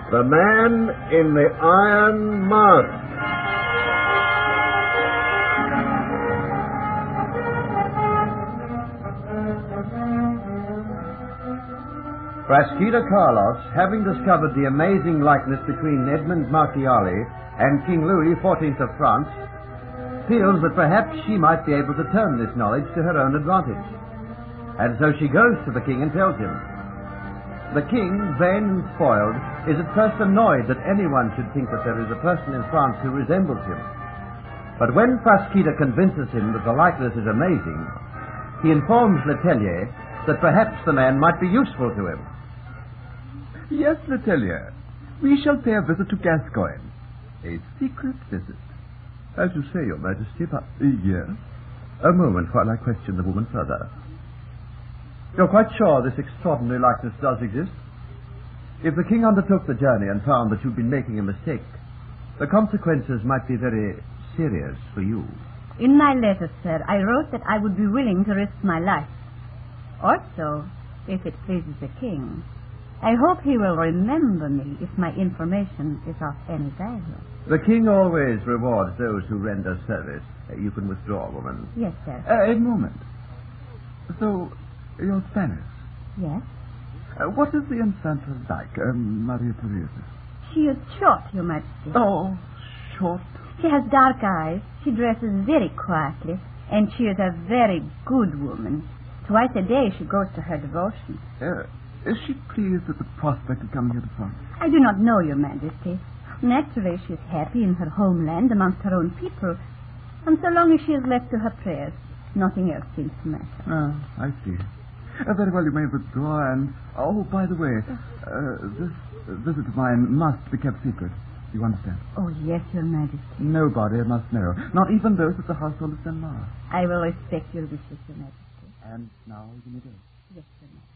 The Man in the Iron Mask. Frasquita Carlos, having discovered the amazing likeness between Edmond Marchiali and King Louis XIV of France, feels that perhaps she might be able to turn this knowledge to her own advantage. And so she goes to the king and tells him. The king, vain and spoiled, is at first annoyed that anyone should think that there is a person in France who resembles him. But when Frasquita convinces him that the likeness is amazing, he informs Letellier that perhaps the man might be useful to him. Yes, Letellier. We shall pay a visit to Gascoigne. A secret visit. As you say, Your Majesty, but... Yes? A moment while I question the woman further. You're quite sure this extraordinary likeness does exist? If the king undertook the journey and found that you'd been making a mistake, the consequences might be very serious for you. In my letter, sir, I wrote that I would be willing to risk my life. Also, if it pleases the king, I hope he will remember me if my information is of any value. The king always rewards those who render service. You can withdraw, woman. Yes, sir. A moment. So, you're Spanish? Yes. What is the Infanta like, Maria Teresa? She is short, Your Majesty. Oh, short? She has dark eyes. She dresses very quietly, and she is a very good woman. Twice a day she goes to her devotion. Is she pleased at the prospect of coming here to France? I do not know, Your Majesty. Naturally, she is happy in her homeland amongst her own people, and so long as she is left to her prayers, nothing else seems to matter. I see. Very well, you may withdraw, and... Oh, by the way, this visit of mine must be kept secret. You understand? Oh, yes, Your Majesty. Nobody must know, not even those of the household of Saint-Mars. I will respect your wishes, Your Majesty. And now you may go. Yes, Your Majesty.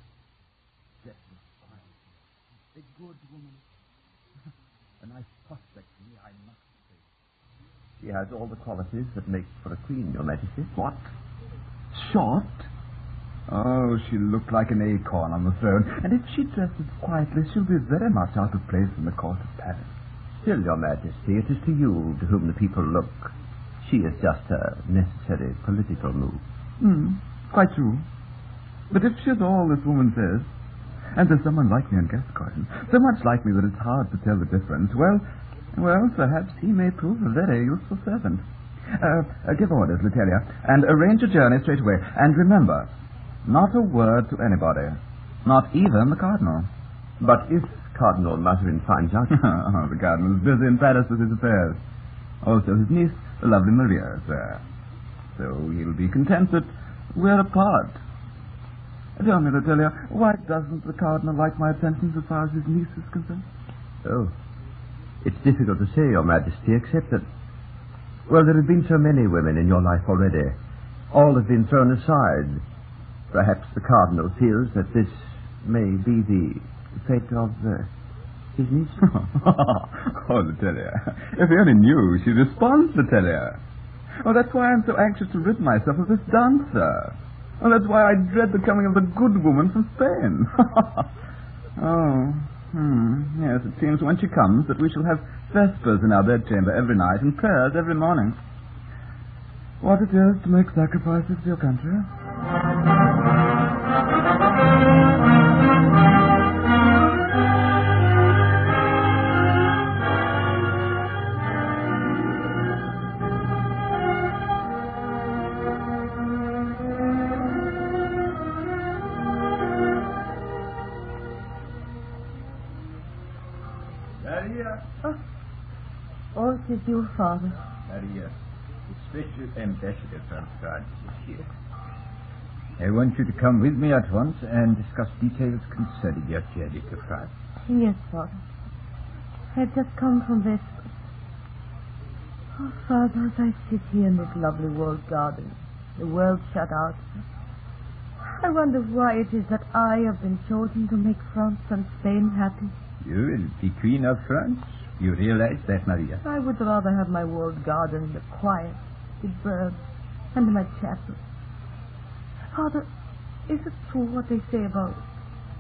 A good woman. A nice prospect for me, I must say. She has all the qualities that make for a queen, Your Majesty. What? Short? Oh, she'll look like an acorn on the throne. And if she dresses quietly, she'll be very much out of place in the court of Paris. Still, Your Majesty, it is to you to whom the people look. She is just a necessary political move. Quite true. But if she's all this woman says, and there's someone like me in Gascoigne, so much like me that it's hard to tell the difference, well, perhaps he may prove a very useful servant. Give orders, Letellier, and arrange a journey straight away. And remember, not a word to anybody, not even the Cardinal. But if Cardinal Mazarin finds out... The Cardinal is busy in Paris with his affairs. Also, his niece, the lovely Maria, is there. So he'll be content that we're apart. Tell me, Letellier, why doesn't the Cardinal like my attentions as far as his niece is concerned? Oh, it's difficult to say, Your Majesty, except that... Well, there have been so many women in your life already. All have been thrown aside. Perhaps the Cardinal feels that this may be the fate of his niece. Oh, Letellier, if he only knew she responds, Letellier. Oh, that's why I'm so anxious to rid myself of this dancer. Oh, that's why I dread the coming of the good woman from Spain. Yes, it seems when she comes that we shall have vespers in our bedchamber every night and prayers every morning. What it is to make sacrifices for your country. Oh, it is you, Father. Maria, the special ambassador from France is here. I want you to come with me at once and discuss details concerning your journey to France. Yes, Father. I've just come from Vespers. Oh, Father, as I sit here in this lovely walled garden, the world shut out, I wonder why it is that I have been chosen to make France and Spain happy. You will be Queen of France. You realize that, Maria? I would rather have my walled garden, the quiet, the birds, and my chapel. Father, is it true what they say about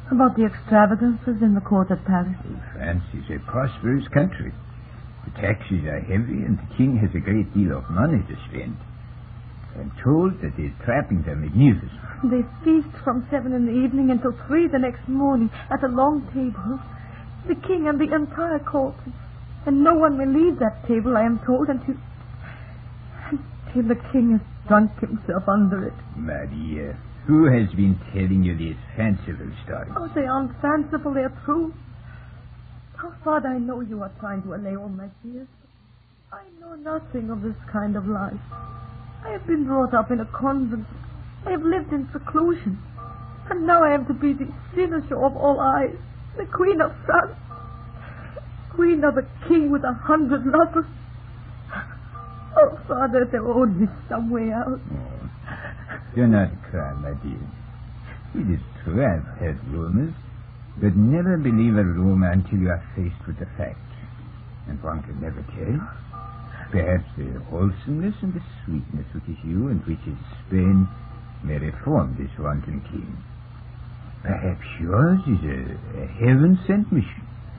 About the extravagances in the court at Paris. France is a prosperous country. The taxes are heavy, and the king has a great deal of money to spend. I'm told that his trappings are magnificent. They feast from 7 in the evening until 3 the next morning at a long table. The king and the entire court. And no one may leave that table, I am told, until the king has drunk himself under it. Maria, who has been telling you these fanciful stories? Oh, they aren't fanciful, they're true. Oh, Father, I know you are trying to allay all my fears. I know nothing of this kind of life. I have been brought up in a convent. I have lived in seclusion. And now I am to be the cynosure of all eyes, the Queen of France. Queen of a king with 100 lovers. Oh, Father, there only some way out. Oh, do not cry, my dear. It is true I've heard rumors, but never believe a rumor until you are faced with the facts. And one can never tell. Perhaps the wholesomeness and the sweetness which is you and which is Spain may reform this wanton king. Perhaps yours is a heaven-sent mission.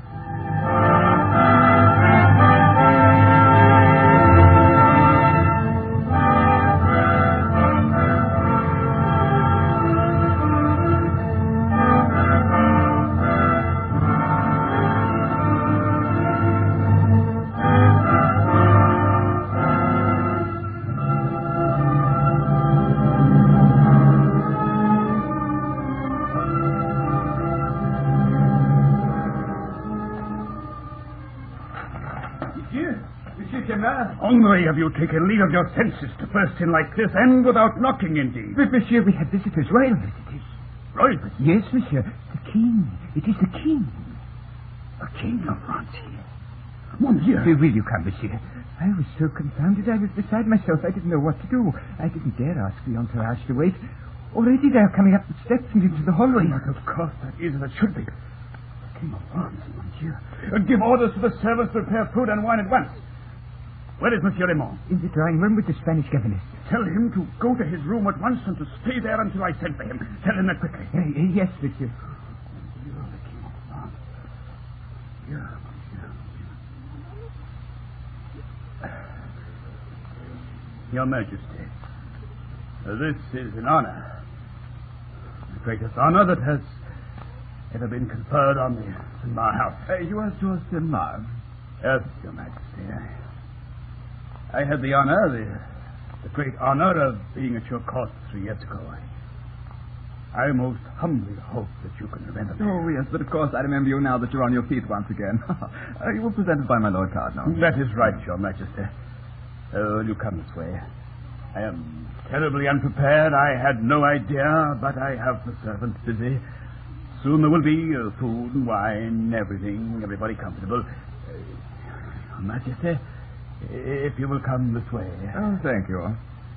Only have you taken leave of your senses to burst in like this, and without knocking, indeed. But, monsieur, we have visitors, royal visitors. Royal visitors? Yes, monsieur. The king. It is the king. The king of France here. Mon Dieu. Will you come, monsieur? I was so confounded I was beside myself. I didn't know what to do. I didn't dare ask the entourage to wait. Already they are coming up the steps and into the hallway. But of course, that is as it should be. The king of France, mon Dieu. Give orders to the servants to prepare food and wine at once. Where is Monsieur Raymond? In the drawing room with the Spanish governess. Tell him to go to his room at once and to stay there until I send for him. Tell him that quickly. Yes, monsieur. You're the king of France. Yeah, monsieur. Your Majesty, this is an honor. The greatest honor that has ever been conferred on the St. Mar house. You are George St. Mar? Yes, Your Majesty. I had the honor, the great honor of being at your court 3 years ago. I most humbly hope that you can remember me. Oh, yes, but of course I remember you now that you're on your feet once again. You were presented by my Lord Cardinal. That is right, Your Majesty. Will you come this way? I am terribly unprepared. I had no idea, but I have the servants busy. Soon there will be food and wine, everybody comfortable. Your Majesty, if you will come this way. Oh, thank you.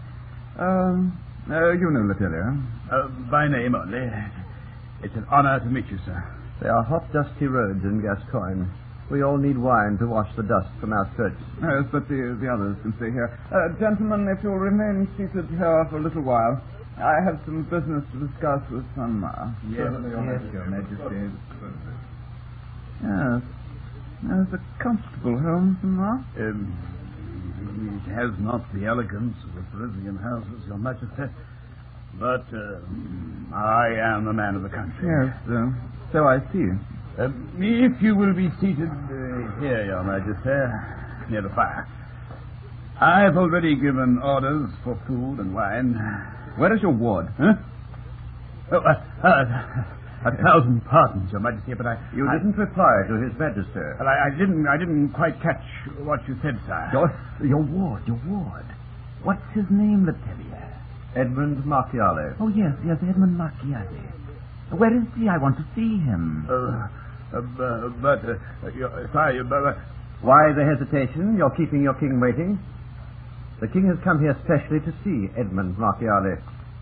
You know Letellier? By name only. It's an honor to meet you, sir. There are hot, dusty roads in Gascoigne. We all need wine to wash the dust from our skirts. Yes, but the others can stay here. Gentlemen, if you'll remain seated here for a little while, I have some business to discuss with St. Mar. Yes, Your Majesty. Yes. It's a comfortable home, St. Mar. It has not the elegance of the Parisian houses, Your Majesty, but I am a man of the country. Yes, so I see. If you will be seated here, Your Majesty, near the fire. I've already given orders for food and wine. Where is your ward? Huh? Oh, 1,000 pardons, Your Majesty, but You didn't reply to His Majesty. Well, I didn't quite catch what you said, sir. Your ward. What's his name, Letellier? Edmund Marchiali. Oh, yes, Edmund Marchiali. Where is he? I want to see him. Why the hesitation? You're keeping your king waiting. The king has come here specially to see Edmund Marchiali.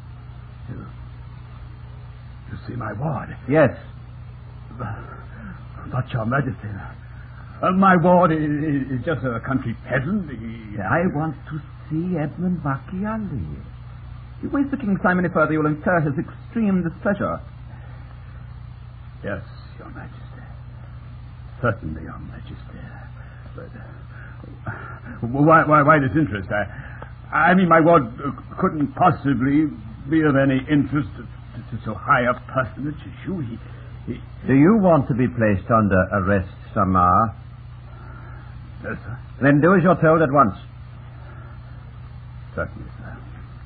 To see my ward? Yes. But, Your Majesty, my ward is just a country peasant. I want to see Edmund Marchiali. You waste the king's time any further, you'll incur his extreme displeasure. Yes, Your Majesty. Certainly, Your Majesty. But why this interest? I mean, my ward couldn't possibly be of any interest to so high a personage as you. Do you want to be placed under arrest, Samar? Yes, sir. Then do as you're told at once. Certainly, sir.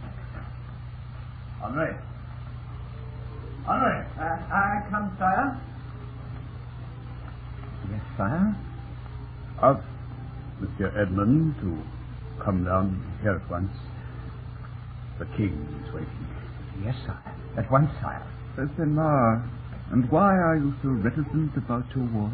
Henri. Henri. I come, sire. Yes, sire? Ask Monsieur Edmund to come down here at once. The king is waiting. Yes, sire. At once, sire. Samar, and why are you so reticent about your ward?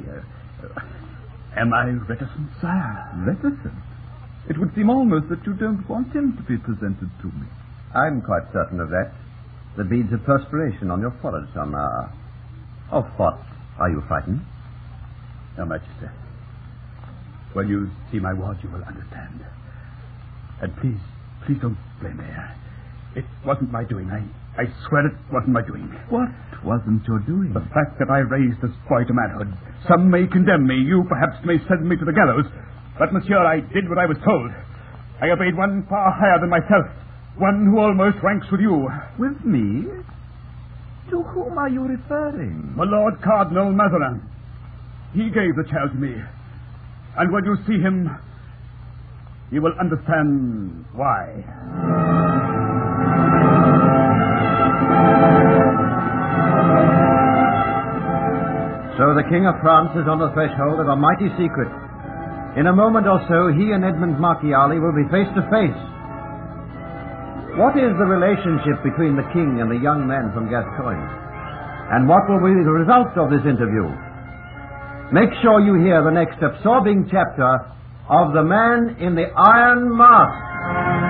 Am I reticent, sire? Reticent? It would seem almost that you don't want him to be presented to me. I'm quite certain of that. The beads of perspiration on your forehead, Samar. Of what are you frightened? Your Majesty, when you see my ward, you will understand. And please don't blame me. It wasn't my doing. I swear it wasn't my doing. What wasn't your doing? The fact that I raised this boy to manhood. Some may condemn me. You perhaps may send me to the gallows. But, monsieur, I did what I was told. I obeyed one far higher than myself. One who almost ranks with you. With me? To whom are you referring? My Lord Cardinal Mazarin. He gave the child to me. And when you see him, you will understand why. So the King of France is on the threshold of a mighty secret. In a moment or so, he and Edmund Marchiali will be face to face. What is the relationship between the king and the young man from Gascogne? And what will be the result of this interview? Make sure you hear the next absorbing chapter of The Man in the Iron Mask.